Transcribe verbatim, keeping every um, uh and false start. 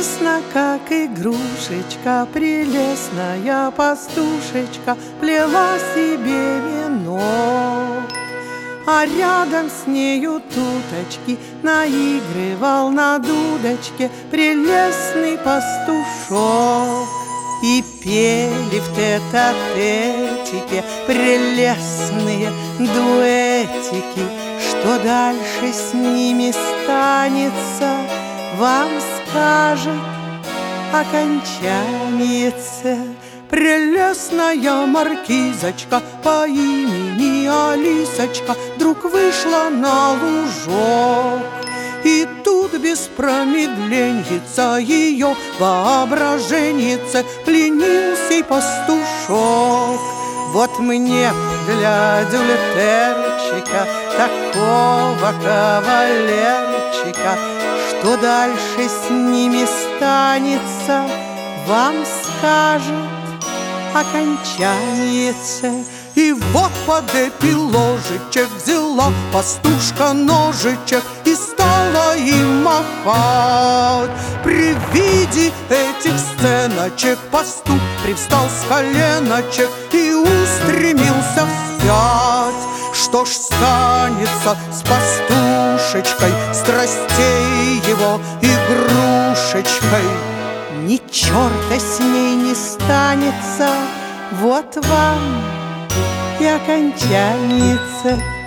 Прелестно, как игрушечка, прелестная пастушечка плела себе венок, а рядом с нею туточки наигрывал на дудочке прелестный пастушок. И пели в тет-а-тетике прелестные дуэтики. Что дальше с ними станется, вам скажет окончанице. Прелестная маркизочка по имени Алисочка вдруг вышла на лужок, и тут без промедленьица ее воображеньице пленился и пастушок. Вот мне для дюльтерчика такого кавалерчика, что дальше с ними станется, вам скажет окончанице. И вот под эпиложечек взяла пастушка ножичек и стала им махать. При виде этих сценочек пастух привстал с коленочек и устремился вспять. Что ж станется с пастушечкой, страстей его игрушечкой? Ни черта с ней не станется, вот вам и окончанице.